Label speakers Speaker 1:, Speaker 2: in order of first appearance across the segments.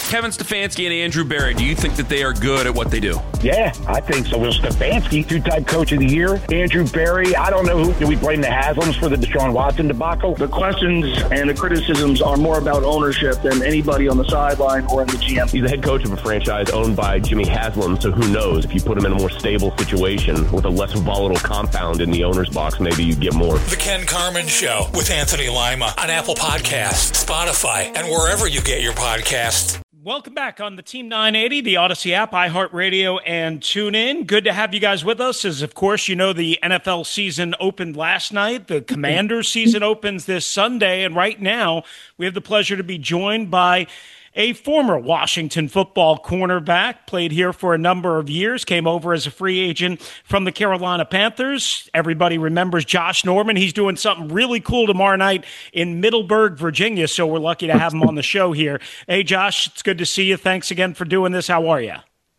Speaker 1: Kevin Stefanski and Andrew Berry, do you think that they are good at what they do?
Speaker 2: Yeah, I think so. Well, Stefanski, two-time coach of the year. Andrew Berry, I don't know who. Do we blame the Haslams for the Deshaun Watson debacle?
Speaker 3: The questions and the criticisms are more about ownership than anybody on the sideline or in the GM.
Speaker 4: He's the head coach of a franchise owned by Jimmy Haslam, so who knows? If you put him in a more stable situation with a less volatile compound in the owner's box, maybe you get more.
Speaker 5: The Ken Carman Show with Anthony Lima on Apple Podcasts, Spotify, and wherever you get your podcasts.
Speaker 6: Welcome back on the Team 980, the Odyssey app, iHeartRadio, and TuneIn. Good to have you guys with us. As, of course, you know, the NFL season opened last night. The Commanders season opens this Sunday. And right now, we have the pleasure to be joined by a former Washington football cornerback, played here for a number of years, came over as a free agent from the Carolina Panthers. Everybody remembers Josh Norman. He's doing something really cool tomorrow night in Middleburg, Virginia, so we're lucky to have him on the show here. Hey, Josh, it's good to see you. Thanks again for doing this. How are you?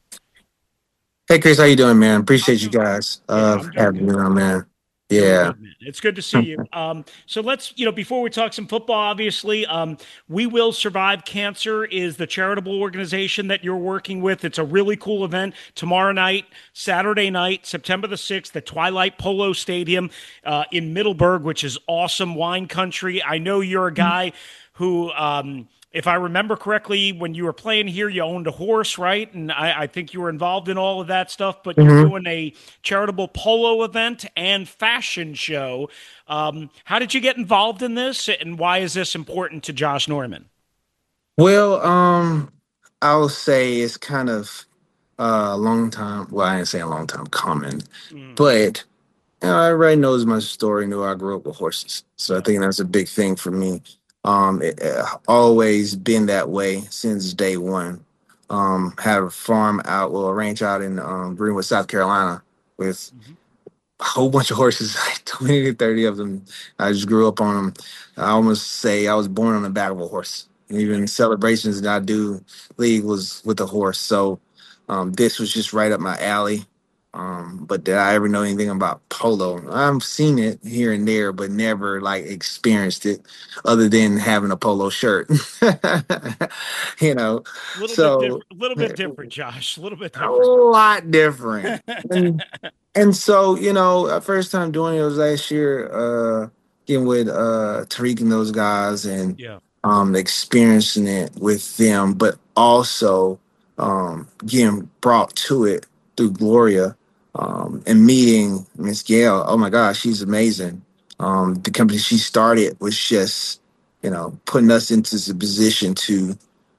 Speaker 7: Hey, Chris, how you doing, man? Appreciate you guys having me on, man. Yeah.
Speaker 6: It's good to see you. So let's, before we talk some football, obviously, We Will Survive Cancer is the charitable organization that you're working with. It's a really cool event tomorrow night, Saturday night, September the 6th, at Twilight Polo Stadium in Middleburg, which is awesome wine country. I know you're a guy who, if I remember correctly, when you were playing here, you owned a horse, right? And I think you were involved in all of that stuff, but you're doing a charitable polo event and fashion show. How did you get involved in this, and why is this important to Josh Norman?
Speaker 7: Well, I'll say it's kind of a long time. Well, I didn't say a long time coming, but everybody knows my story. Knew I grew up with horses, so I think that's a big thing for me. It always been that way since day one. Have a farm out, a ranch out in Greenwood, South Carolina, with a whole bunch of horses, like 20 to 30 of them. I just grew up on them. I almost say I was born on the back of a horse. Even celebrations that I do league was with a horse. So this was just right up my alley. But did I ever know anything about polo? I've seen it here and there, but never experienced it other than having a polo shirt.
Speaker 6: A little bit different, Josh. A little bit different.
Speaker 7: A lot different. and so, first time doing it was last year, getting with Tariq and those guys and experiencing it with them, but also getting brought to it through Gloria. And meeting Miss Gail, oh my gosh, she's amazing. The company she started was just, putting us into the position to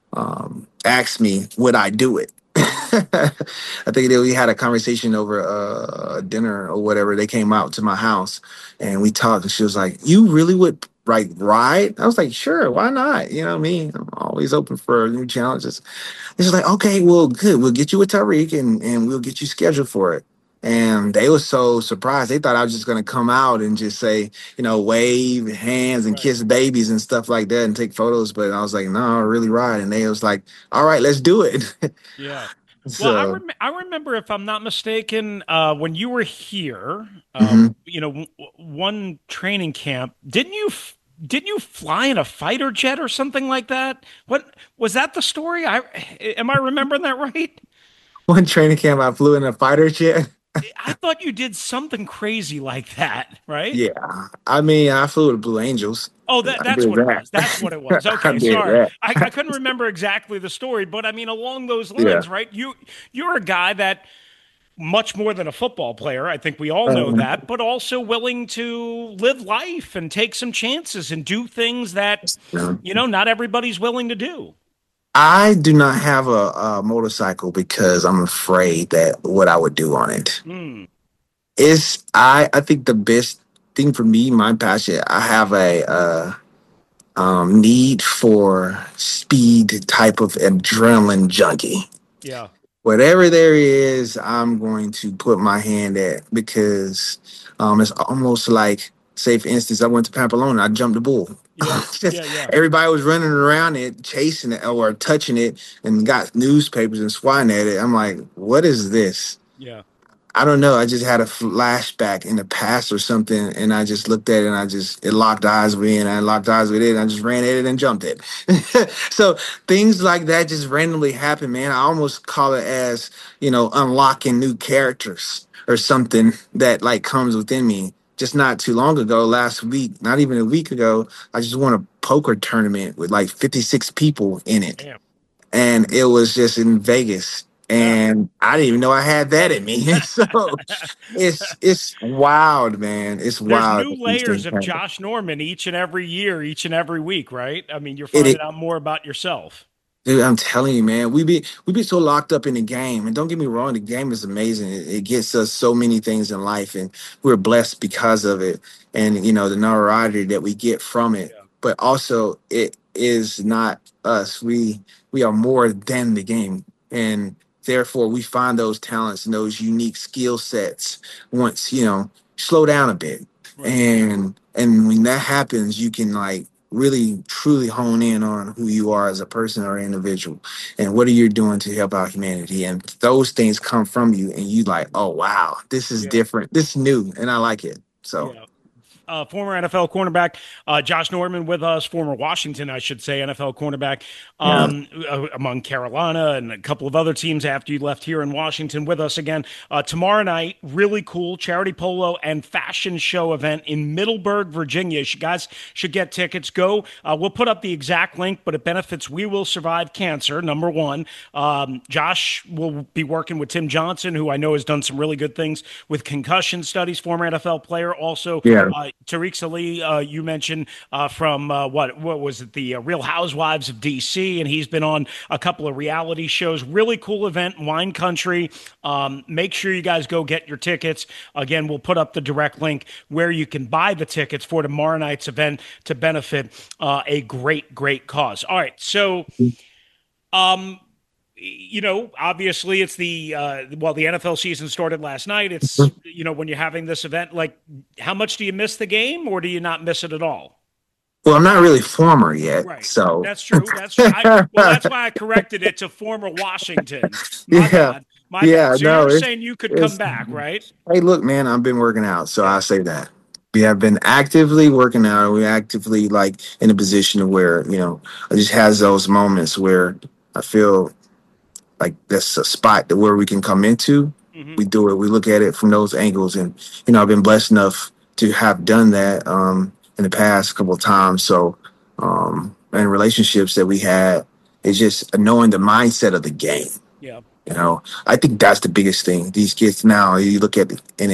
Speaker 7: ask me, would I do it? I think we had a conversation over a dinner or whatever. They came out to my house and we talked, and she was like, you really would ride? I was like, sure, why not? You know what I mean? I'm always open for new challenges. And she's like, okay, well, good. We'll get you with Tariq and we'll get you scheduled for it. And they were so surprised. They thought I was just going to come out and just say, wave hands and kiss babies and stuff like that and take photos. But I was like, no, I really ride. And they was like, all right, let's do it.
Speaker 6: Yeah. Well, I remember, if I'm not mistaken, when you were here, one training camp, didn't you fly in a fighter jet or something like that? What was that the story? Am I remembering that right?
Speaker 7: One training camp, I flew in a fighter jet.
Speaker 6: I thought you did something crazy like that, right?
Speaker 7: Yeah. I mean, I flew with Blue Angels.
Speaker 6: Oh, that's what it was. That's what it was. Okay, sorry. I couldn't remember exactly the story, but I mean, along those lines, right? You're a guy that, much more than a football player, I think we all know that, but also willing to live life and take some chances and do things that, not everybody's willing to do.
Speaker 7: I do not have a motorcycle because I'm afraid that what I would do on it. I think the best thing for me, my passion, I have a need for speed type of adrenaline junkie.
Speaker 6: Yeah.
Speaker 7: Whatever there is, I'm going to put my hand at, because it's almost like, say, for instance, I went to Pamplona, I jumped the bull. Everybody was running around it, chasing it or touching it, and got newspapers and swatting at it. I'm like, what is this?
Speaker 6: Yeah.
Speaker 7: I don't know. I just had a flashback in the past or something, and I just looked at it, and it locked eyes with me, and I locked eyes with it, and I just ran at it and jumped it. So things like that just randomly happen, man. I almost call it as, unlocking new characters or something that like comes within me. Just not too long ago, last week, not even a week ago, I just won a poker tournament with like 56 people in it.
Speaker 6: Damn.
Speaker 7: And it was just in Vegas. And I didn't even know I had that in me. So it's wild, man. It's wild.
Speaker 6: There's new layers of Josh Norman each and every year, each and every week, right? I mean, you're finding out more about yourself.
Speaker 7: Dude, I'm telling you, man, we be so locked up in the game. And don't get me wrong, the game is amazing. It gets us so many things in life, and we're blessed because of it. And the notoriety that we get from it. Yeah. But also, it is not us. We are more than the game, and therefore we find those talents and those unique skill sets once slow down a bit. Right. And when that happens, you can like really truly hone in on who you are as a person or individual, and what are you doing to help out humanity. And those things come from you, and you like, oh wow, this is different, this is new, and I like it. So
Speaker 6: former NFL cornerback Josh Norman with us, former Washington, I should say, NFL cornerback among Carolina and a couple of other teams after you left here in Washington, with us again. Tomorrow night, really cool charity polo and fashion show event in Middleburg, Virginia. You guys should get tickets. Go. We'll put up the exact link, but it benefits We Will Survive Cancer, number one. Josh will be working with Tim Johnson, who I know has done some really good things with concussion studies, former NFL player. Also, Tariq Salih, you mentioned from what was it, the Real Housewives of DC, and he's been on a couple of reality shows. Really cool event, Wine Country. Make sure you guys go get your tickets. Again, we'll put up the direct link where you can buy the tickets for tomorrow night's event to benefit a great cause. All right, so obviously it's the NFL season started last night. It's, when you're having this event, like, how much do you miss the game, or do you not miss it at all?
Speaker 7: Well, I'm not really former yet,
Speaker 6: right.
Speaker 7: So
Speaker 6: that's true. That's true. That's why I corrected it to former Washington. My bad. So you're saying you could come back, right?
Speaker 7: Hey, look, man, I've been working out, so I say that. We have been actively working out. We're actively like in a position where, I just has those moments where I feel like that's a spot where we can come into. Mm-hmm. We do it. We look at it from those angles. And, I've been blessed enough to have done that in the past couple of times. So, and relationships that we had, it's just knowing the mindset of the game.
Speaker 6: Yeah.
Speaker 7: I think that's the biggest thing. These kids now, you look at it, and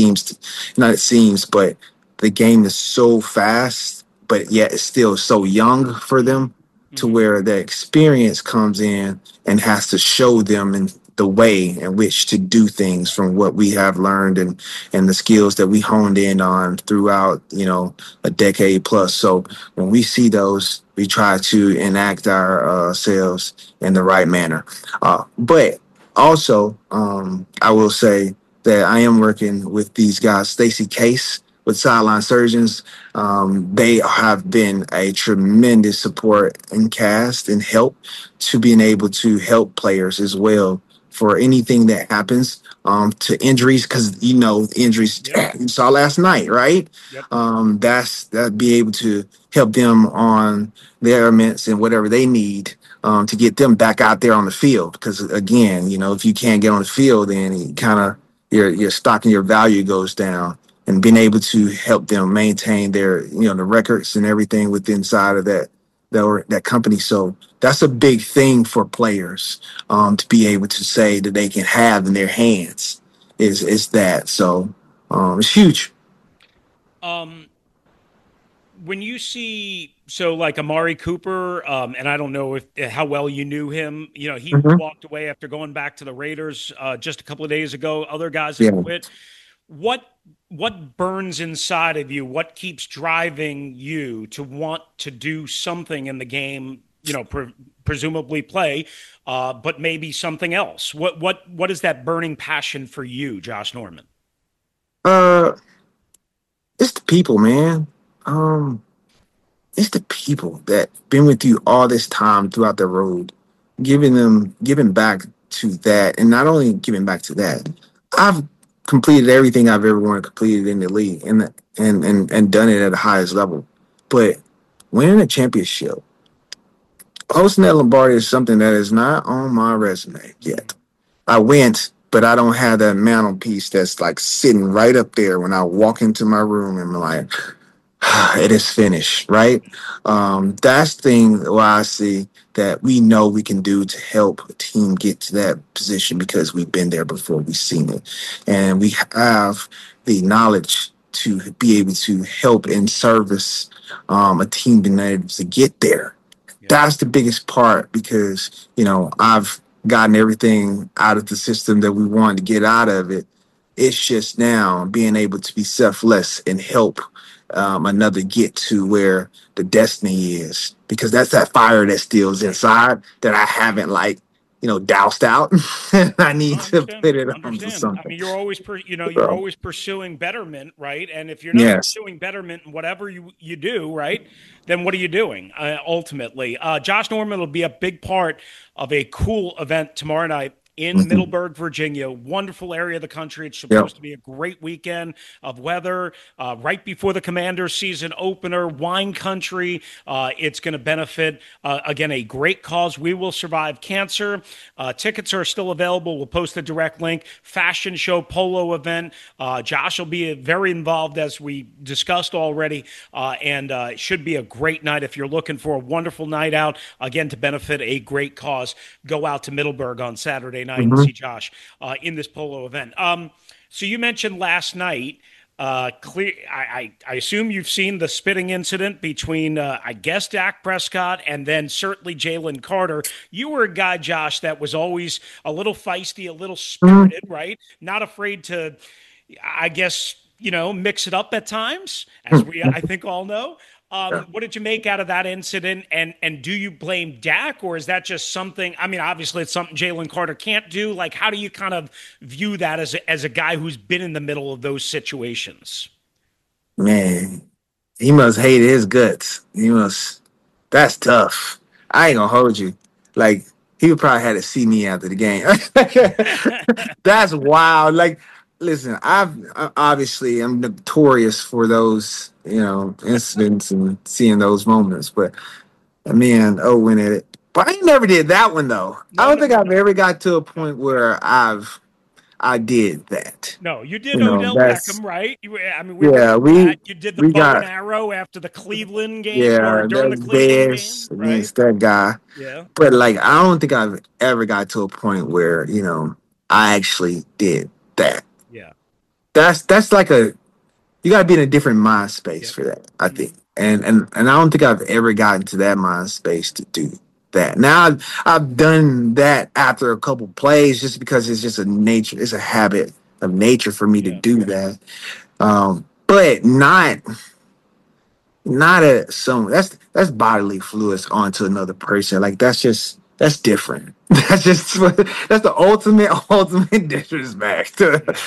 Speaker 7: but the game is so fast, but yet it's still so young for them, to where the experience comes in and has to show them in the way in which to do things from what we have learned and the skills that we honed in on throughout, a decade plus. So when we see those, we try to enact ourselves in the right manner. But also, I will say that I am working with these guys, Stacey Case, with Sideline Surgeons. They have been a tremendous support and cast and help to being able to help players as well for anything that happens to injuries, because injuries you saw last night, right? Yep. That be able to help them on their ailments and whatever they need to get them back out there on the field. Because again, if you can't get on the field, then your stock and your value goes down. And being able to help them maintain their, the records and everything within inside of that company. So that's a big thing for players to be able to say that they can have in their hands is that. So it's huge.
Speaker 6: When you see, like Amari Cooper, and I don't know how well you knew him, he walked away after going back to the Raiders just a couple of days ago. Other guys have quit. What burns inside of you? What keeps driving you to want to do something in the game? Presumably play, but maybe something else. What is that burning passion for you, Josh Norman?
Speaker 7: It's the people, man. It's the people that been with you all this time throughout the road, giving back to that, and not only giving back to that. completed everything I've ever wanted completed in the league, and done it at the highest level. But winning a championship, hosting that Lombardi is something that is not on my resume yet. I went, but I don't have that mantelpiece that's like sitting right up there when I walk into my room and I'm like, it is finished, right? That's the thing where I see that we know we can do to help a team get to that position because we've been there before, we've seen it. And we have the knowledge to be able to help and service a team being able to get there. Yeah. That's the biggest part because, I've gotten everything out of the system that we wanted to get out of it. It's just now being able to be selfless and help another get to where the destiny is, because that's that fire that still is inside that I haven't doused out. I need to put it on to something.
Speaker 6: I mean, you're always you're always pursuing betterment, right? And if you're not pursuing betterment in whatever you do, right, then what are you doing ultimately? Josh Norman will be a big part of a cool event tomorrow night in Middleburg, Virginia. Wonderful area of the country. It's supposed to be a great weekend of weather right before the Commanders season opener, wine country. It's going to benefit, again, a great cause. We will survive cancer. Tickets are still available. We'll post a direct link. Fashion show, polo event. Josh will be very involved, as we discussed already, and it should be a great night. If you're looking for a wonderful night out, again, to benefit a great cause, go out to Middleburg on Saturday night and see Josh in this polo event. So you mentioned last night, I assume you've seen the spitting incident between, I guess, Dak Prescott and then certainly Jalen Carter. You were a guy, Josh, that was always a little feisty, a little spirited, right? Not afraid to, I guess, mix it up at times, as we, I think, all know. What did you make out of that incident? And do you blame Dak, or is that just something? I mean, obviously it's something Jalen Carter can't do. Like, how do you kind of view that as a guy who's been in the middle of those situations?
Speaker 7: Man, he must hate his guts. That's tough. I ain't gonna hold you. Like, he would probably had to see me after the game. That's wild. Like, listen, I'm notorious for those, incidents and seeing those moments. But man, went at it. But I never did that one though. I don't think I've ever got to a point where I did that.
Speaker 6: No, you did Odell Beckham, right? You did the bow and arrow after the Cleveland game, or during the Cleveland game, right?
Speaker 7: Against that guy.
Speaker 6: Yeah.
Speaker 7: But I don't think I've ever got to a point where I actually did that.
Speaker 6: Yeah.
Speaker 7: That's like you got to be in a different mind space for that, I think. And I don't think I've ever gotten to that mind space to do that. Now I've done that after a couple plays just because it's just it's a habit of nature for me to do that. But not at some that's bodily fluids onto another person. Like that's different. That's the ultimate disrespect.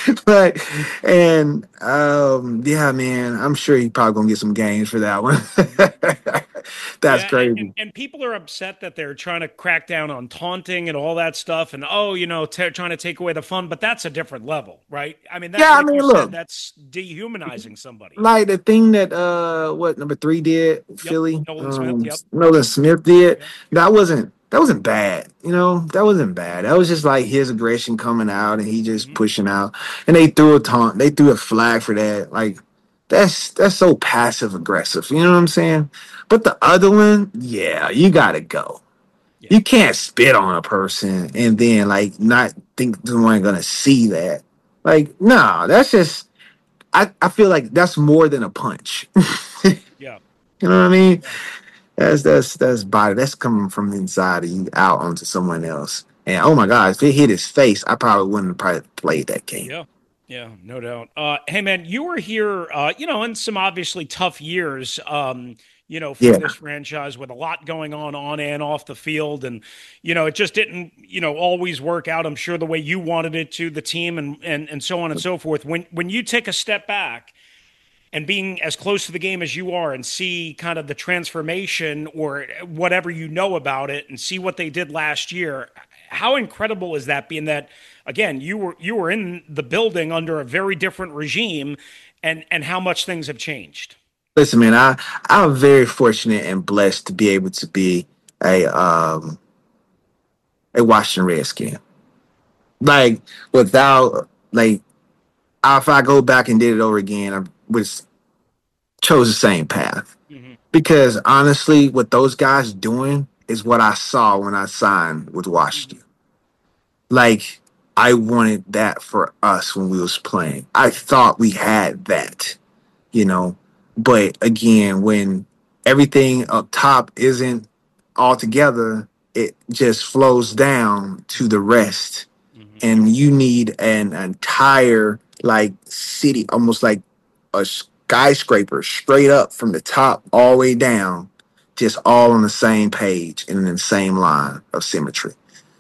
Speaker 7: Man, I'm sure he probably gonna get some gains for that one. That's crazy.
Speaker 6: And people are upset that they're trying to crack down on taunting and all that stuff, and trying to take away the fun. But that's a different level, right? I mean, look, that's dehumanizing somebody.
Speaker 7: Like the thing that number 3 did, Philly,
Speaker 6: Nolan
Speaker 7: Smith did. That wasn't bad. That wasn't bad. That was just like his aggression coming out and he just pushing out. And they threw a taunt. They threw a flag for that. Like, that's so passive aggressive. You know what I'm saying? But the other one, you gotta go. Yeah. You can't spit on a person and then not think someone's gonna see that. Like, no, that's just I feel like that's more than a punch.
Speaker 6: Yeah.
Speaker 7: You know what I mean? That's body. That's coming from inside of you out onto someone else. And oh my God, if it hit his face, I probably wouldn't have played that game.
Speaker 6: Yeah, no doubt. Hey man, you were here, in some obviously tough years, for this franchise with a lot going on and off the field. And, it just didn't, always work out, I'm sure, the way you wanted it to, the team and so on and so forth. When you take a step back and being as close to the game as you are and see kind of the transformation or whatever about it and see what they did last year, how incredible is that? Being that again, you were in the building under a very different regime, and how much things have changed.
Speaker 7: Listen, man, I'm very fortunate and blessed to be able to be a Washington Redskin. Like without like, if I go back and did it over again, I would chose the same path. Mm-hmm. Because honestly, what those guys doing is what I saw when I signed with Washington. Like, I wanted that for us when we was playing. I thought we had that, you know. But again, when everything up top isn't all together, it just flows down to the rest. Mm-hmm. And you need an entire like city, almost like a skyscraper, straight up from the top all the way down, just all on the same page and in the same line of symmetry.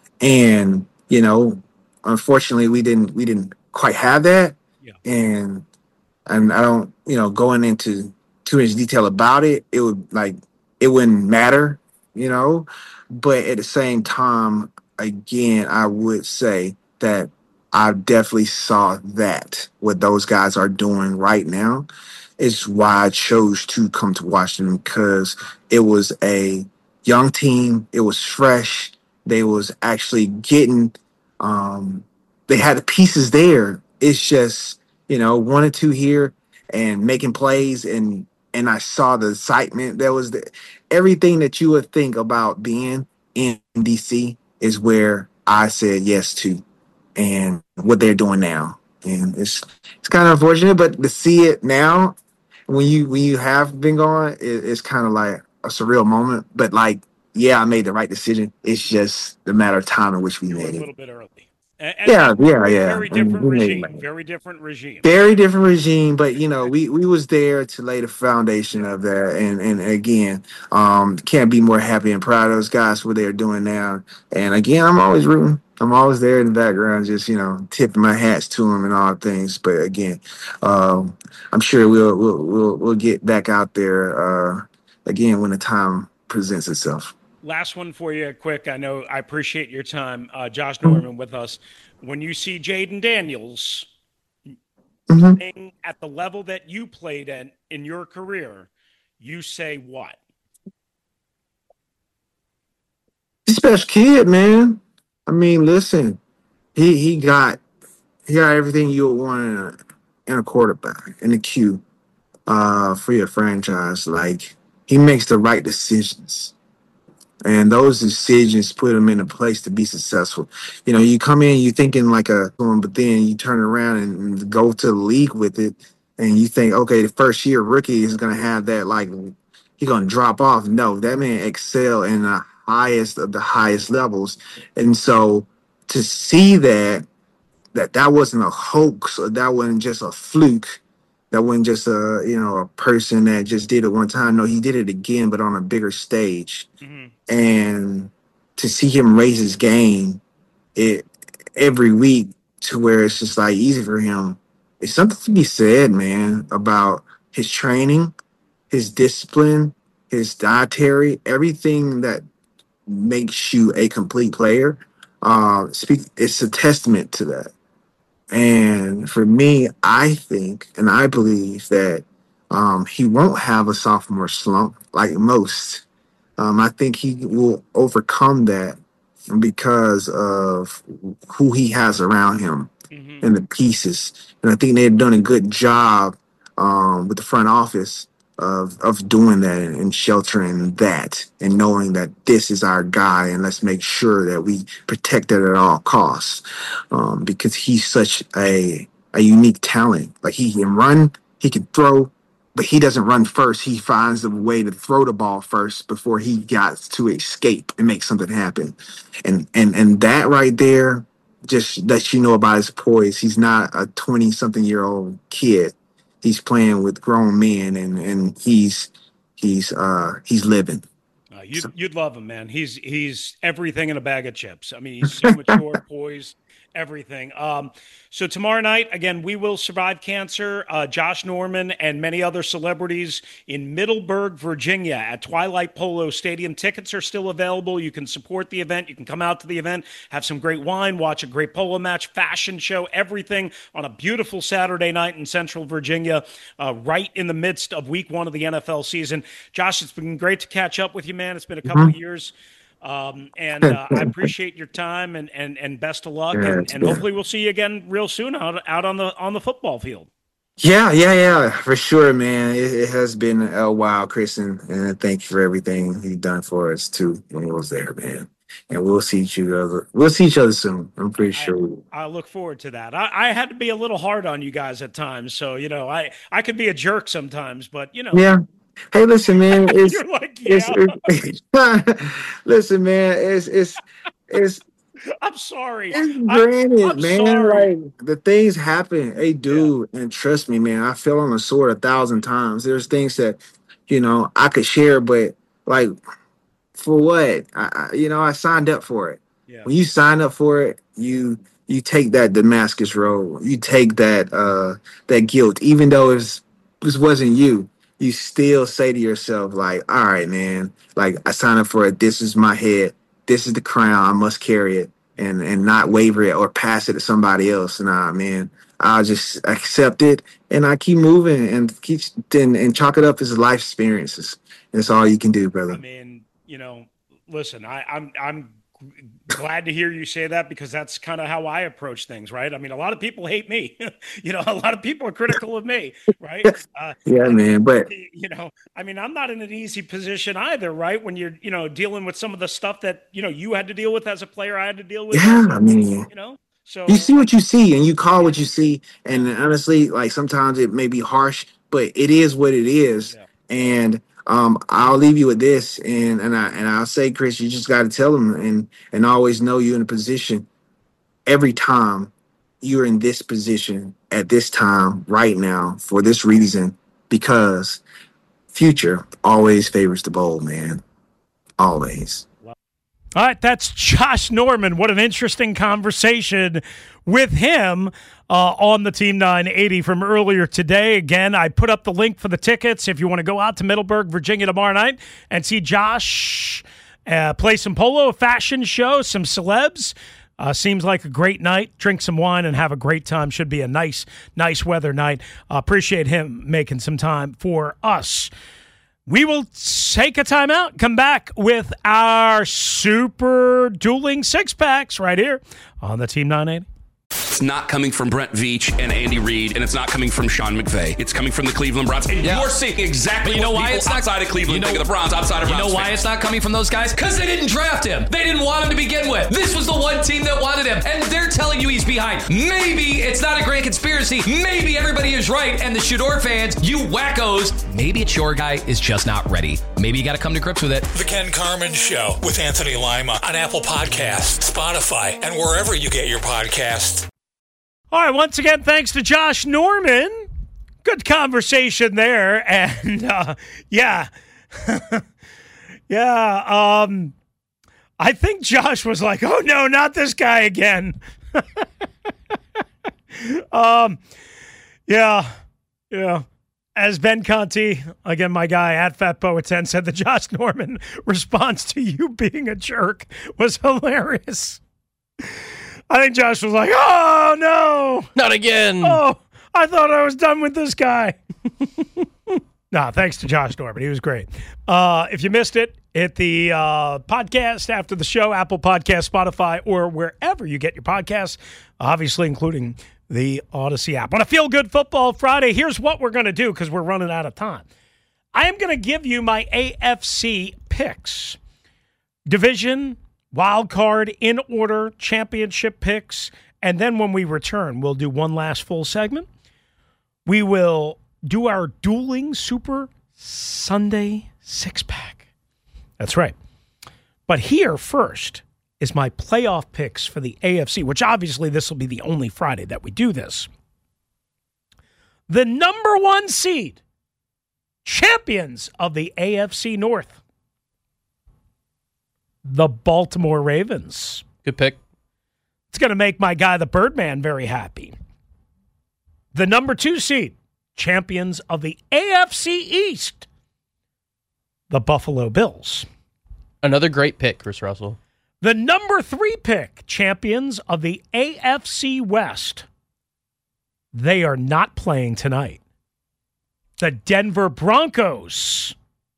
Speaker 7: And you know, unfortunately, we didn't quite have that. Yeah. And I don't, you know, going into too much detail about it, it wouldn't matter, you know. But at the same time, again, I would say that I definitely saw that what those guys are doing right now is why I chose to come to Washington, because it was a young team. It was fresh. They was actually getting, they had the pieces there. It's just, you know, 1 or 2 here and making plays. And I saw the excitement. There was everything that you would think about being in DC is where I said yes to, and what they're doing now. And it's kind of unfortunate, but to see it now, when you have been gone, it's kind of like a surreal moment. But like, yeah, I made the right decision. It's just the matter of time in which we made it. A
Speaker 6: little bit early.
Speaker 7: Yeah.
Speaker 6: Very different regime. Very different regime.
Speaker 7: Very different regime. But you know, we was there to lay the foundation of that. And again, can't be more happy and proud of those guys for what they're doing now. And again, I'm always rooting. I'm always there in the background, just, you know, tipping my hats to them and all things. But again, I'm sure we'll get back out there again when the time presents itself.
Speaker 6: Last one for you, quick. I know I appreciate your time, Josh Norman, with us. When you see Jayden Daniels playing at the level that you played at in your career, you say what?
Speaker 7: He's a special kid, man. I mean, listen, he got everything you would want in a quarterback, in a Q, for your franchise. Like, he makes the right decisions. And those decisions put him in a place to be successful. You know, you come in, you thinking like but then you turn around and go to the league with it, and you think, okay, the first year rookie is going to have that, like, he's going to drop off. No, that man excel in the highest of the highest levels. And so to see that wasn't a hoax, or that wasn't just a fluke, that wasn't just a person that just did it one time. No, he did it again, but on a bigger stage. Mm-hmm. And to see him raise his game every week to where it's just like easy for him, it's something to be said, man, about his training, his discipline, his dietary, everything that makes you a complete player. It's a testament to that. And for me, I think and I believe that he won't have a sophomore slump like most. I think he will overcome that because of who he has around him and the pieces. And I think they've done a good job with the front office of doing that and sheltering that and knowing that this is our guy, and let's make sure that we protect it at all costs, because he's such a unique talent. Like, he can run, he can throw, but he doesn't run first. He finds a way to throw the ball first before he got to escape and make something happen. And that right there just lets you know about his poise. He's not a 20-something-year-old kid. He's playing with grown men, and he's living.
Speaker 6: you'd love him, man. He's everything in a bag of chips. I mean, he's so mature, poised, everything. So tomorrow night, again, We Will Survive Cancer, Josh Norman and many other celebrities in Middleburg, Virginia at Twilight Polo Stadium. Tickets are still available. You can support the event. You can come out to the event, have some great wine, watch a great polo match, fashion show, everything on a beautiful Saturday night in Central Virginia, right in the midst of week 1 of the NFL season. Josh, it's been great to catch up with you, man. It's been a couple of years. I appreciate your time and best of luck. And hopefully we'll see you again real soon out on the football field.
Speaker 7: Yeah, for sure, man. It has been a while, Chris, and thank you for everything you've done for us too when I was there, man. And we'll see each other soon. I'm pretty sure.
Speaker 6: I look forward to that. I had to be a little hard on you guys at times, so I could be a jerk sometimes, but
Speaker 7: Yeah. Hey, listen, man.
Speaker 6: You're like,
Speaker 7: listen, man. It's.
Speaker 6: I'm sorry.
Speaker 7: It's granted,
Speaker 6: I'm
Speaker 7: man.
Speaker 6: sorry.
Speaker 7: Like the things happen. They do, and trust me, man. I fell on a sword 1,000 times. There's things that, I could share, but like, for what? I signed up for it.
Speaker 6: Yeah.
Speaker 7: When you sign up for it, you take that Damascus road. You take that guilt, even though this wasn't you. You still say to yourself, like, all right, man, like I signed up for it. This is my head. This is the crown. I must carry it and not waver it or pass it to somebody else. Nah, man, I'll just accept it and I keep moving and and chalk it up as life experiences. That's all you can do, brother.
Speaker 6: I mean, listen, I'm glad to hear you say that because that's kind of how I approach things, right? I mean, a lot of people hate me. A lot of people are critical of me, right?
Speaker 7: Yeah, man. But
Speaker 6: I mean, I'm not in an easy position either, right? When you're, dealing with some of the stuff that you had to deal with as a player, I had to deal with.
Speaker 7: Yeah, I mean,
Speaker 6: so
Speaker 7: you see what you see, and you call what you see, and honestly, like sometimes it may be harsh, but it is what it is, and. I'll leave you with this, and I'll say, Chris, you just got to tell them and always know you're in a position. Every time you're in this position at this time right now for this reason, because future always favors the bold, man. Always.
Speaker 6: All right, that's Josh Norman. What an interesting conversation with him on the Team 980 from earlier today. Again, I put up the link for the tickets if you want to go out to Middleburg, Virginia tomorrow night and see Josh play some polo, a fashion show, some celebs. Seems like a great night. Drink some wine and have a great time. Should be a nice weather night. Appreciate him making some time for us. We will take a timeout, come back with our super dueling six-packs right here on the Team 980.
Speaker 1: It's not coming from Brent Veach and Andy Reid, and it's not coming from Sean McVay. It's coming from the Cleveland Browns. And you're seeing exactly what people outside of Cleveland think of the Browns, outside of Browns.
Speaker 8: You know why it's not coming from those guys? Because they didn't draft him. They didn't want him to begin with. This was the one team that wanted him, and they're telling you he's behind. Maybe it's not a grand conspiracy. Maybe everybody is right, and the Shador fans, you wackos, maybe it's your guy is just not ready. Maybe you got to come to grips with it.
Speaker 5: The Ken Carman Show with Anthony Lima on Apple Podcasts, Spotify, and wherever you get your podcasts.
Speaker 6: All right, once again, thanks to Josh Norman. Good conversation there. And, I think Josh was like, oh, no, not this guy again. As Ben Conti, again, my guy at FatPoet10 said, the Josh Norman response to you being a jerk was hilarious. I think Josh was like, oh, no.
Speaker 8: Not again.
Speaker 6: Oh, I thought I was done with this guy. No, thanks to Josh Norman. He was great. If you missed it, hit the podcast after the show, Apple Podcasts, Spotify, or wherever you get your podcasts, obviously including the Odyssey app. On a Feel Good Football Friday, here's what we're going to do because we're running out of time. I am going to give you my AFC picks. Division, wild card, in order, championship picks, and then when we return, we'll do one last full segment. We will do our dueling Super Sunday six-pack. That's right. But here first is my playoff picks for the AFC, which obviously this will be the only Friday that we do this. The number 1 seed, champions of the AFC North, the Baltimore Ravens.
Speaker 9: Good pick.
Speaker 6: It's going to make my guy, the Birdman, very happy. The number 2 seed, champions of the AFC East, the Buffalo Bills.
Speaker 9: Another great pick, Chris Russell.
Speaker 6: The number 3 pick, champions of the AFC West. They are not playing tonight. The Denver Broncos.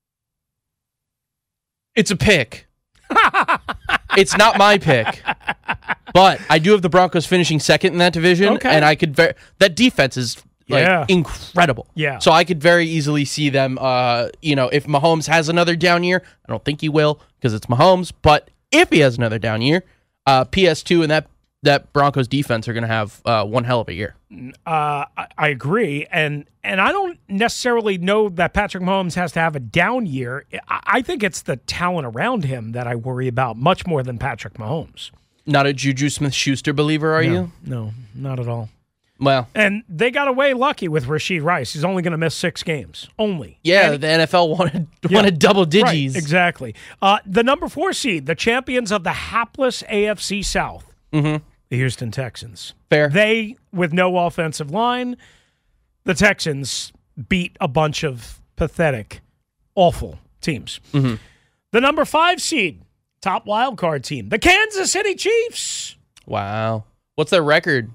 Speaker 9: It's a pick. It's not my pick. But I do have the Broncos finishing second in that division, and I could that defense is incredible.
Speaker 6: Yeah.
Speaker 9: So I could very easily see them if Mahomes has another down year, I don't think he will because it's Mahomes, but if he has another down year, PS2 and that Broncos defense are going to have one hell of a year.
Speaker 6: I agree, and I don't necessarily know that Patrick Mahomes has to have a down year. I think it's the talent around him that I worry about much more than Patrick Mahomes.
Speaker 9: Not a Juju Smith-Schuster believer, are you?
Speaker 6: No, not at all.
Speaker 9: Well,
Speaker 6: and they got away lucky with Rashid Rice. He's only going to miss 6 games. Only.
Speaker 9: Yeah, the NFL wanted double digits.
Speaker 6: Right, exactly. The number 4 seed, the champions of the hapless AFC South, the Houston Texans.
Speaker 9: Fair.
Speaker 6: They, with no offensive line, the Texans beat a bunch of pathetic, awful teams.
Speaker 9: Mm-hmm.
Speaker 6: The number 5 seed, top wild card team, the Kansas City Chiefs.
Speaker 9: Wow. What's their record?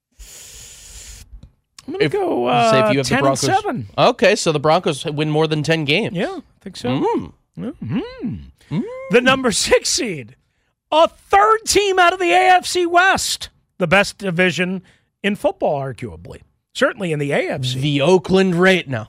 Speaker 6: I'm going to go
Speaker 9: if you have
Speaker 6: 10
Speaker 9: the Broncos.
Speaker 6: and 7.
Speaker 9: Okay, so the Broncos win more than 10 games.
Speaker 6: Yeah, I think so. The number 6 seed, a third team out of the AFC West, the best division in football, arguably. Certainly in the AFC.
Speaker 9: The Oakland Raiders. No.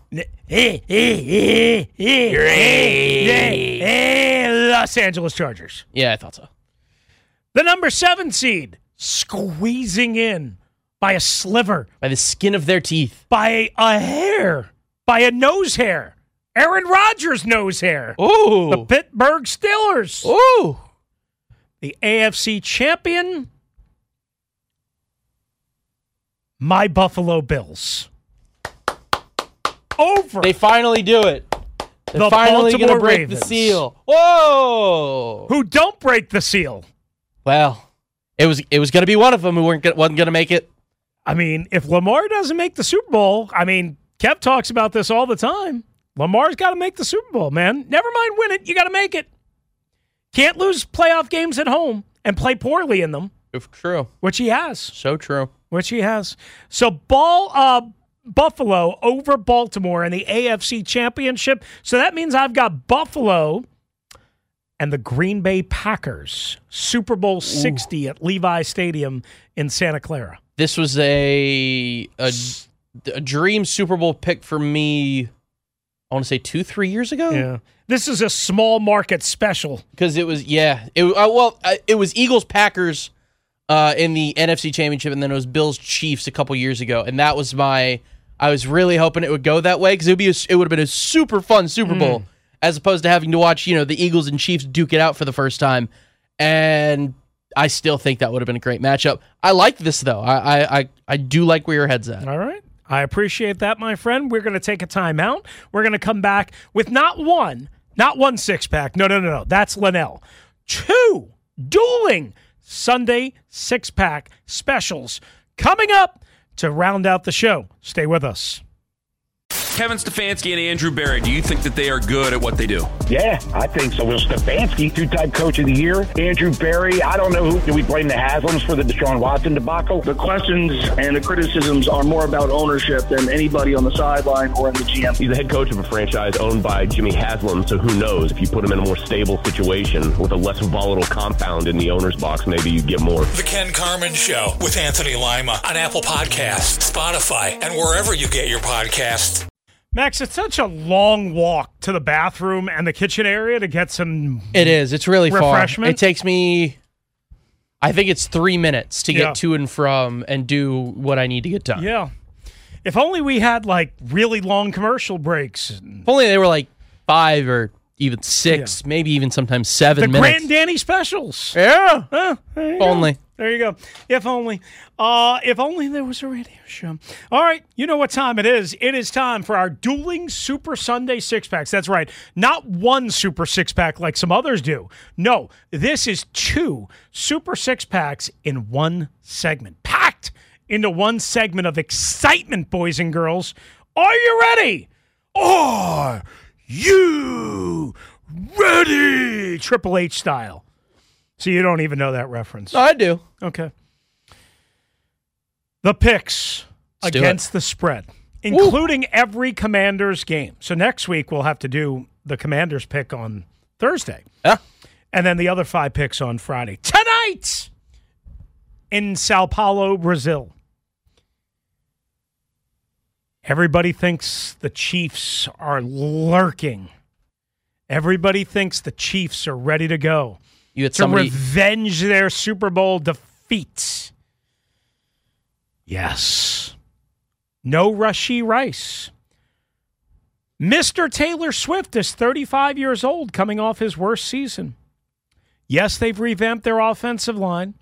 Speaker 6: Los Angeles Chargers.
Speaker 9: Yeah, I thought so.
Speaker 6: The number 7 seed, squeezing in by a sliver.
Speaker 9: By the skin of their teeth.
Speaker 6: By a hair. By a nose hair. Aaron Rodgers' nose hair.
Speaker 9: Ooh.
Speaker 6: The Pittsburgh Steelers.
Speaker 9: Ooh.
Speaker 6: The AFC champion, my Buffalo Bills. Over.
Speaker 9: They finally do it. They're finally going to break the seal. Whoa.
Speaker 6: Who don't break the seal.
Speaker 9: Well, it was going to be one of them who wasn't going to make it.
Speaker 6: I mean, if Lamar doesn't make the Super Bowl, Kev talks about this all the time. Lamar's got to make the Super Bowl, man. Never mind win it. You got to make it. Can't lose playoff games at home and play poorly in them.
Speaker 9: It's true.
Speaker 6: Which he has.
Speaker 9: So true.
Speaker 6: Which he has. So Buffalo over Baltimore in the AFC Championship. So that means I've got Buffalo and the Green Bay Packers. Super Bowl 60 at Levi Stadium in Santa Clara.
Speaker 9: This was a dream Super Bowl pick for me, I want to say 2-3 years ago.
Speaker 6: Yeah. This is a small market special.
Speaker 9: Because it was, it was Eagles-Packers in the NFC Championship, and then it was Bills-Chiefs a couple years ago. And that was I was really hoping it would go that way because it would have been a super fun Super Bowl as opposed to having to watch, the Eagles and Chiefs duke it out for the first time. And I still think that would have been a great matchup. I like this, though. I do like where your head's at.
Speaker 6: All right. I appreciate that, my friend. We're going to take a timeout. We're going to come back with not one 6-pack. No. That's Linnell. 2 dueling Sunday 6-pack specials coming up to round out the show. Stay with us.
Speaker 1: Kevin Stefanski and Andrew Berry, do you think that they are good at what they do?
Speaker 2: Yeah, I think so. Will Stefanski, 2-time coach of the year. Andrew Berry, I don't know who. Do we blame the Haslams for the Deshaun Watson debacle?
Speaker 3: The questions and the criticisms are more about ownership than anybody on the sideline or in the GM.
Speaker 4: He's the head coach of a franchise owned by Jimmy Haslam, so who knows? If you put him in a more stable situation with a less volatile compound in the owner's box, maybe you get more.
Speaker 5: The Ken Carman Show with Anthony Lima on Apple Podcasts, Spotify, and wherever you get your podcasts.
Speaker 6: Max, it's such a long walk to the bathroom and the kitchen area to get some
Speaker 9: It is. It's really
Speaker 6: refreshment.
Speaker 9: far. It takes me, I think it's 3 minutes to get to and from and do what I need to get done.
Speaker 6: Yeah. If only we had, really long commercial breaks.
Speaker 9: If only they were 5 or even 6, maybe even sometimes 7 minutes.
Speaker 6: The Grand Danny specials.
Speaker 9: Yeah.
Speaker 6: There you
Speaker 9: Only.
Speaker 6: go. There you go. If only there was a radio show. All right, you know what time it is. It is time for our dueling Super Sunday six-packs. That's right. Not one Super six-pack like some others do. No, this is 2 Super six-packs in one segment. Packed into one segment of excitement, boys and girls. Are you ready? Are you ready? Triple H style. So you don't even know that reference.
Speaker 9: No, I do.
Speaker 6: Okay. The picks against the spread, including every Commanders game. So next week we'll have to do the Commanders pick on Thursday.
Speaker 9: Yeah.
Speaker 6: And then the other 5 picks on Friday. Tonight in Sao Paulo, Brazil. Everybody thinks the Chiefs are lurking. Everybody thinks the Chiefs are ready to go.
Speaker 9: You had
Speaker 6: to revenge their Super Bowl defeats. Yes. No Rashee Rice. Mr. Taylor Swift is 35 years old, coming off his worst season. Yes, they've revamped their offensive line.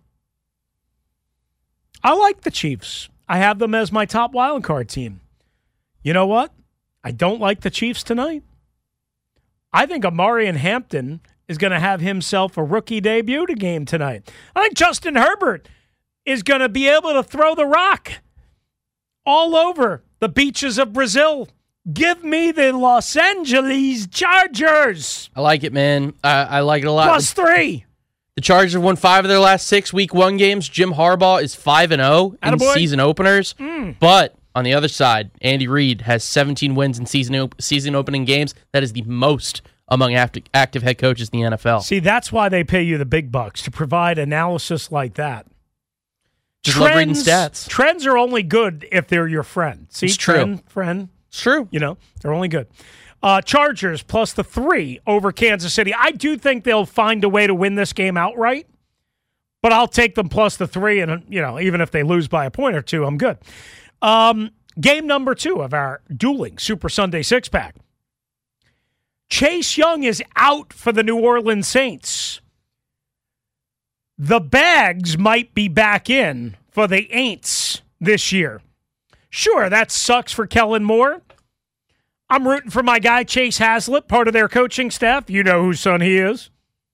Speaker 6: I like the Chiefs. I have them as my top wildcard team. You know what? I don't like the Chiefs tonight. I think Amari Hampton is going to have himself a rookie debut game tonight. I think Justin Herbert is going to be able to throw the rock all over the beaches of Brazil. Give me the Los Angeles Chargers.
Speaker 9: I like it, man. I like it a lot.
Speaker 6: +3.
Speaker 9: The Chargers have won 5 of their last 6 Week 1 games. Jim Harbaugh is 5-0 in season openers. But on the other side, Andy Reid has 17 wins in season opening games. That is the most among active head coaches in the NFL.
Speaker 6: See, that's why they pay you the big bucks, to provide analysis like that.
Speaker 9: Just love reading stats.
Speaker 6: Trends are only good if they're your friend. See,
Speaker 9: it's true.
Speaker 6: Friend.
Speaker 9: It's true.
Speaker 6: You know, they're only good. Chargers +3 over Kansas City. I do think they'll find a way to win this game outright, but I'll take them +3, and even if they lose by a point or two, I'm good. Game number 2 of our dueling Super Sunday six-pack. Chase Young is out for the New Orleans Saints. The Bags might be back in for the Aints this year. Sure, that sucks for Kellen Moore. I'm rooting for my guy Chase Haslett, part of their coaching staff. You know whose son he is.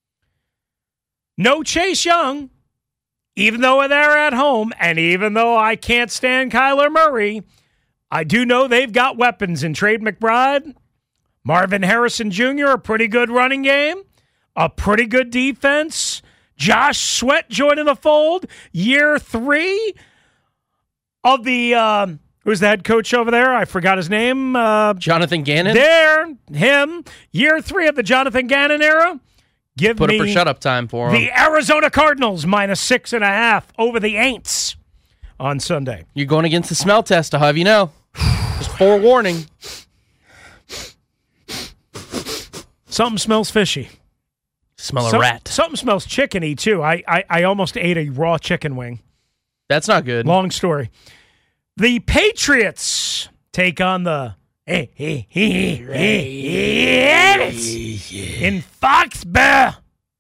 Speaker 6: No Chase Young, even though they're at home, and even though I can't stand Kyler Murray, I do know they've got weapons in Trey McBride, Marvin Harrison Jr., a pretty good running game, a pretty good defense. Josh Sweat joining the fold. Year 3 of the, who's the head coach over there? I forgot his name.
Speaker 9: Jonathan Gannon?
Speaker 6: Him. Year 3 of the Jonathan Gannon era.
Speaker 9: Put up or shut up time for him.
Speaker 6: The Arizona Cardinals -6.5 over the Aints on Sunday.
Speaker 9: You're going against the smell test, I'll have you know. Just forewarning.
Speaker 6: Something smells fishy.
Speaker 9: Smell a rat.
Speaker 6: Something smells chickeny, too. I almost ate a raw chicken wing.
Speaker 9: That's not good.
Speaker 6: Long story. The Patriots take on the Raiders in Foxborough.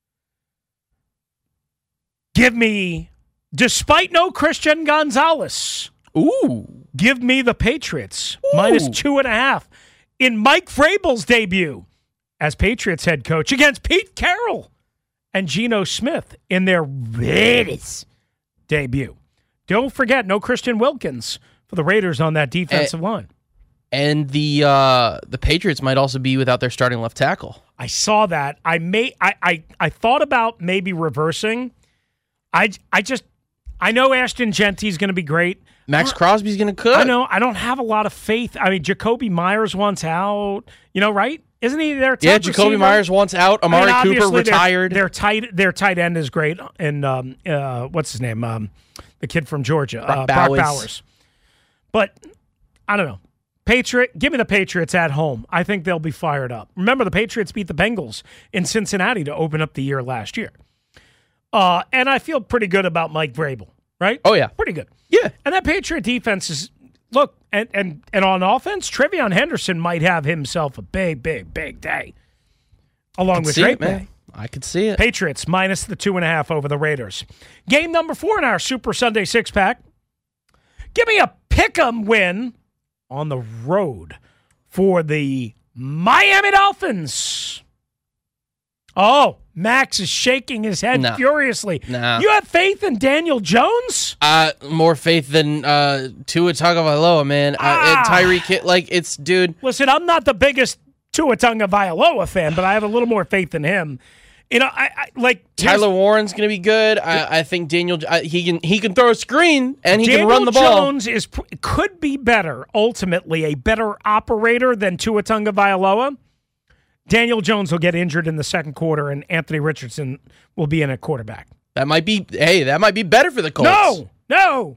Speaker 6: Give me, despite no Christian Gonzalez, give me the Patriots -2.5 in Mike Vrabel's debut as Patriots head coach against Pete Carroll and Geno Smith in their Raiders debut. Don't forget, no Christian Wilkins for the Raiders on that defensive line.
Speaker 9: And the Patriots might also be without their starting left tackle.
Speaker 6: I saw that. I thought about maybe reversing. I know Ashton Genty's going to be great.
Speaker 9: Max Crosby's going to cook.
Speaker 6: I know. I don't have a lot of faith. I mean, Jacoby Myers wants out. Right? Isn't he their top
Speaker 9: Jacoby
Speaker 6: receiver?
Speaker 9: Myers wants out. Amari Cooper retired.
Speaker 6: Their tight end is great. And what's his name? The kid from Georgia, Brock Bowers. But I don't know. Give me the Patriots at home. I think they'll be fired up. Remember, the Patriots beat the Bengals in Cincinnati to open up the year last year. And I feel pretty good about Mike Vrabel, right?
Speaker 9: Oh, yeah.
Speaker 6: Pretty good.
Speaker 9: Yeah.
Speaker 6: And that Patriot defense is, look, and on offense, Trevion Henderson might have himself a big, big, big day. Along with Drake May.
Speaker 9: I could see it.
Speaker 6: Patriots minus the 2.5 over the Raiders. Game number 4 in our Super Sunday six-pack. Give me a pick'em win on the road for the Miami Dolphins. Oh, Max is shaking his head furiously.
Speaker 9: No.
Speaker 6: You have faith in Daniel Jones?
Speaker 9: More faith than Tua Tagovailoa, man. Tyreek, it's dude.
Speaker 6: Listen, I'm not the biggest Tua Tagovailoa fan, but I have a little more faith in him. You know,
Speaker 9: Tyler Warren's going to be good. I think Daniel he can throw a screen and he can run the ball.
Speaker 6: Daniel Jones could be better, ultimately a better operator than Tua Tagovailoa. Daniel Jones will get injured in the second quarter, and Anthony Richardson will be in at quarterback.
Speaker 9: That might be better for the Colts.
Speaker 6: No.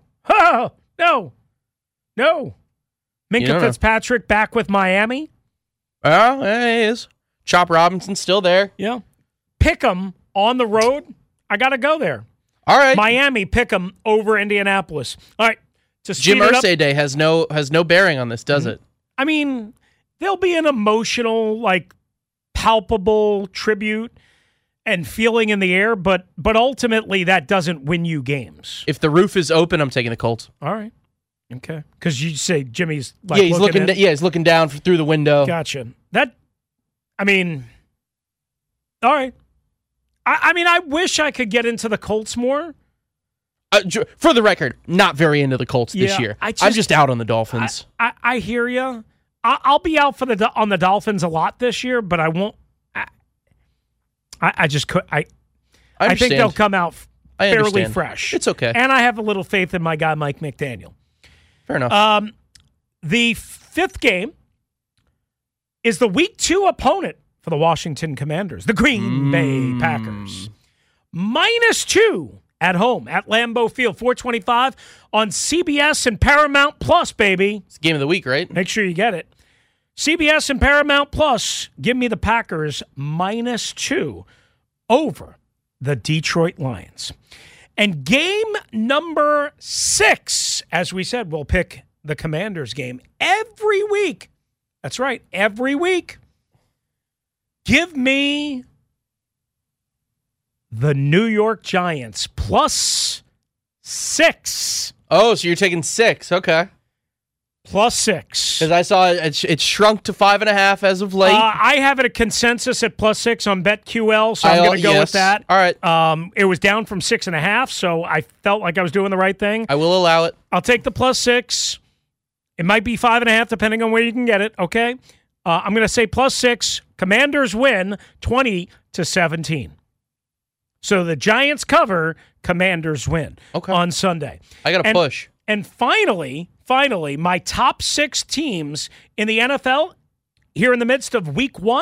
Speaker 6: Minkah Fitzpatrick back with Miami.
Speaker 9: Oh, yeah, he is. Chop Robinson's still there.
Speaker 6: Yeah. Pick 'em on the road. I got to go there.
Speaker 9: All right.
Speaker 6: Miami, pick 'em over Indianapolis. All right.
Speaker 9: Jim Irsay Day has no bearing on this, does it?
Speaker 6: I mean, there'll be an emotional, palpable tribute and feeling in the air, but ultimately that doesn't win you games.
Speaker 9: If the roof is open, I'm taking the Colts.
Speaker 6: All right. Okay. Because you say Jimmy's
Speaker 9: he's looking down through the window.
Speaker 6: Gotcha. All right. I wish I could get into the Colts more.
Speaker 9: For the record, not very into the Colts this year. I'm just out on the Dolphins.
Speaker 6: I hear you. I'll be out on the Dolphins a lot this year, but I won't. I just could. I think they'll come out fairly fresh.
Speaker 9: It's okay.
Speaker 6: And I have a little faith in my guy Mike McDaniel.
Speaker 9: Fair enough.
Speaker 6: The 5th game is the Week 2 opponent for the Washington Commanders, the Green Bay Packers. -2 at home at Lambeau Field, 425 on CBS and Paramount Plus, baby.
Speaker 9: It's the game of the week, right?
Speaker 6: Make sure you get it. CBS and Paramount Plus, give me the Packers -2 over the Detroit Lions. And game number 6, as we said, we'll pick the Commanders game every week. That's right, every week. Give me the New York Giants +6.
Speaker 9: Oh, so you're taking 6. Okay.
Speaker 6: +6.
Speaker 9: Because I saw it shrunk to 5.5 as of late.
Speaker 6: I have it a consensus at +6 on BetQL, so I'm going to go with that.
Speaker 9: All right.
Speaker 6: It was down from 6.5, so I felt like I was doing the right thing.
Speaker 9: I will allow it.
Speaker 6: I'll take the +6. It might be 5.5, depending on where you can get it, okay? I'm going to say +6. Commanders win 20-17. So the Giants cover, Commanders win on Sunday.
Speaker 9: I got to push.
Speaker 6: And finally, my top 6 teams in the NFL here in the midst of Week 1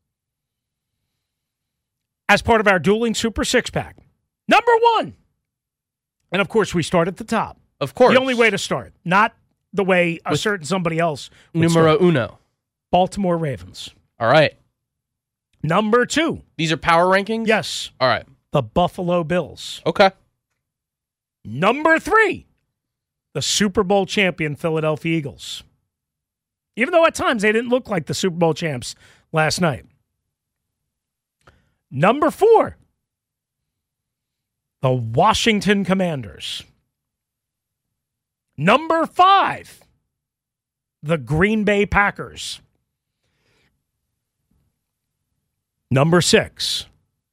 Speaker 6: as part of our Dueling Super Six-Pack. Number 1. And, of course, we start at the top.
Speaker 9: Of course.
Speaker 6: The only way to start, not the way a certain somebody else would
Speaker 9: Numero
Speaker 6: start.
Speaker 9: uno.
Speaker 6: Baltimore Ravens.
Speaker 9: All right.
Speaker 6: Number 2.
Speaker 9: These are power rankings?
Speaker 6: Yes.
Speaker 9: All right.
Speaker 6: The Buffalo Bills.
Speaker 9: Okay.
Speaker 6: Number 3. The Super Bowl champion Philadelphia Eagles. Even though at times they didn't look like the Super Bowl champs last night. Number 4. The Washington Commanders. Number 5. The Green Bay Packers. Number 6.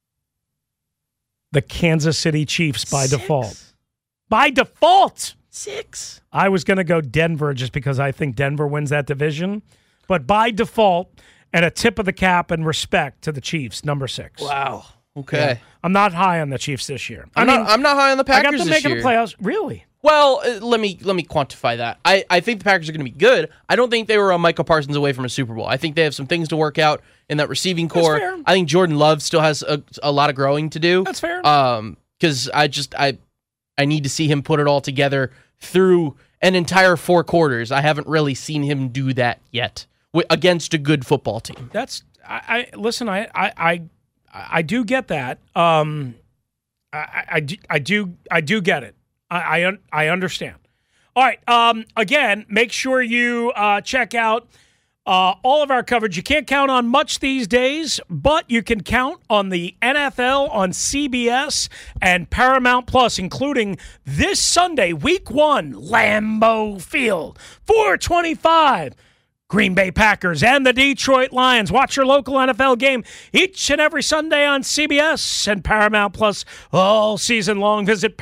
Speaker 6: The Kansas City Chiefs by default. By default!
Speaker 9: 6.
Speaker 6: I was going to go Denver just because I think Denver wins that division. But by default, and a tip of the cap and respect to the Chiefs, number 6.
Speaker 9: Wow. Okay.
Speaker 6: Yeah. I'm not high on the Chiefs this year.
Speaker 9: I'm not high on the Packers
Speaker 6: I got them
Speaker 9: this
Speaker 6: making
Speaker 9: year.
Speaker 6: the playoffs. Really?
Speaker 9: Well, let me quantify that. I think the Packers are going to be good. I don't think they were Micah Parsons away from a Super Bowl. I think they have some things to work out in that receiving core.
Speaker 6: That's fair.
Speaker 9: I think Jordan Love still has a lot of growing to do.
Speaker 6: That's fair.
Speaker 9: Because I need to see him put it all together through an entire 4 quarters. I haven't really seen him do that yet against a good football team.
Speaker 6: That's listen. I do get that. I do get it. I understand. All right. Again, make sure you check out All of our coverage. You can't count on much these days, but you can count on the NFL on CBS and Paramount Plus, including this Sunday, Week 1, Lambeau Field, 4:25. Green Bay Packers and the Detroit Lions. Watch your local NFL game each and every Sunday on CBS and Paramount Plus all season long. Visit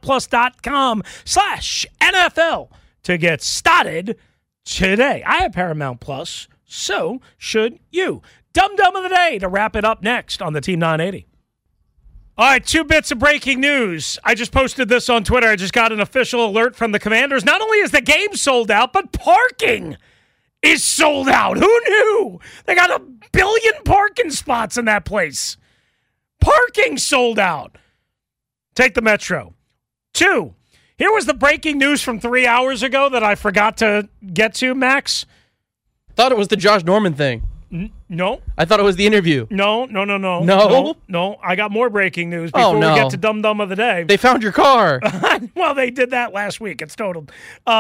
Speaker 6: ParamountPlus.com/NFL to get started today. I have Paramount Plus, so should you. Dum Dum of the Day to wrap it up next on the Team 980. All right, 2 bits of breaking news. I just posted this on Twitter. I just got an official alert from the Commanders. Not only is the game sold out, but parking is sold out. Who knew? They got 1 billion parking spots in that place. Parking sold out. Take the Metro. 2, here was the breaking news from 3 hours ago that I forgot to get to, Max.
Speaker 9: Thought it was the Josh Norman thing.
Speaker 6: No.
Speaker 9: I thought it was the interview.
Speaker 6: No. No, I got more breaking news before we get to Dum Dum of the Day.
Speaker 9: They found your car.
Speaker 6: Well, they did that last week. It's totaled.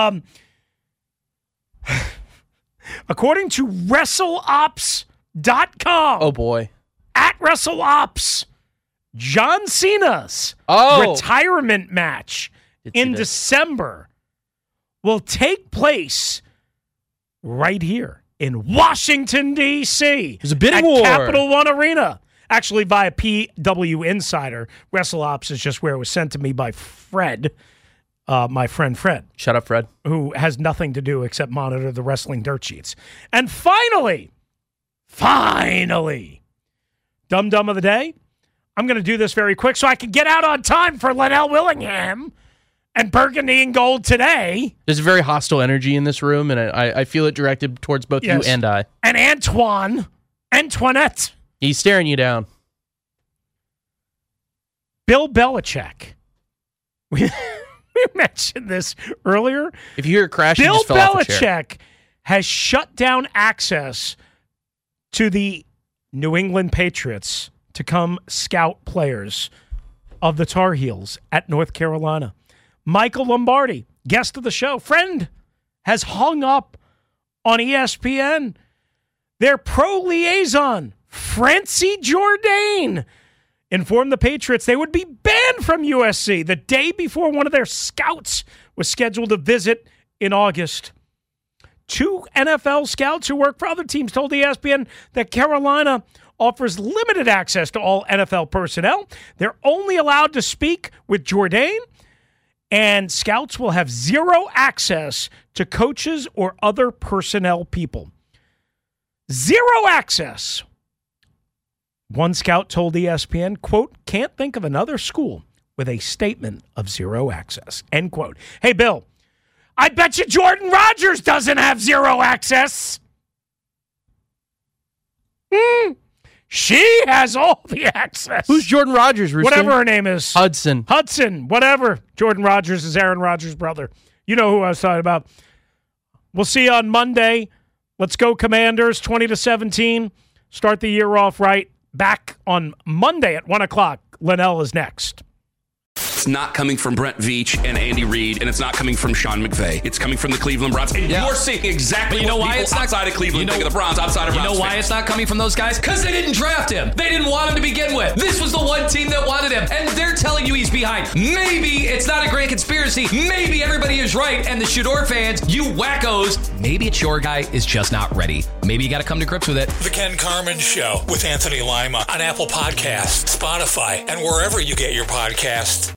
Speaker 6: According to WrestleOps.com.
Speaker 9: Oh, boy.
Speaker 6: At WrestleOps, John Cena's retirement match in December will take place right here in Washington, D.C.
Speaker 9: There's a bidding war.
Speaker 6: Capital One Arena. Actually, via PW Insider. WrestleOps is just where it was sent to me by Fred. My friend Fred.
Speaker 9: Shut up, Fred.
Speaker 6: Who has nothing to do except monitor the wrestling dirt sheets. And finally, Dum Dum of the Day. I'm going to do this very quick so I can get out on time for Linnell Willingham and Burgundy and Gold today.
Speaker 9: There's a very hostile energy in this room, and I feel it directed towards both you and I.
Speaker 6: And Antoinette.
Speaker 9: He's staring you down.
Speaker 6: Bill Belichick. We mentioned this earlier.
Speaker 9: If you hear a crash,
Speaker 6: Bill
Speaker 9: you just fell off a chair.
Speaker 6: Belichick has shut down access to the New England Patriots to come scout players of the Tar Heels at North Carolina. Michael Lombardi, guest of the show, friend, has hung up on ESPN. Their pro liaison, Francie Jourdain, informed the Patriots they would be banned from USC the day before one of their scouts was scheduled to visit in August. 2 NFL scouts who work for other teams told ESPN that Carolina offers limited access to all NFL personnel. They're only allowed to speak with Jourdain, and scouts will have 0 access to coaches or other personnel people. 0 access. One scout told ESPN, quote, can't think of another school with a statement of 0 access, end quote. Hey, Bill, I bet you Jordan Rodgers doesn't have 0 access. She has all the access.
Speaker 9: Who's Jordan Rodgers, Rooster?
Speaker 6: Whatever her name is.
Speaker 9: Hudson,
Speaker 6: whatever. Jordan Rodgers is Aaron Rodgers' brother. You know who I was talking about. We'll see you on Monday. Let's go Commanders, 20-17. Start the year off right. Back on Monday at 1 o'clock. Linnell is next.
Speaker 1: It's not coming from Brent Veach and Andy Reid, and it's not coming from Sean McVay. It's coming from the Cleveland Browns. And you're seeing exactly what people outside of Cleveland think of the Browns, outside of Browns.
Speaker 8: You know why it's not coming from those guys? Because they didn't draft him. They didn't want him to begin with. This was the one team that wanted him, and they're telling you he's behind. Maybe it's not a grand conspiracy. Maybe everybody is right, and the Shador fans, you wackos, maybe it's your guy is just not ready. Maybe you got to come to grips with it.
Speaker 5: The Ken Carman Show with Anthony Lima on Apple Podcasts, Spotify, and wherever you get your podcasts.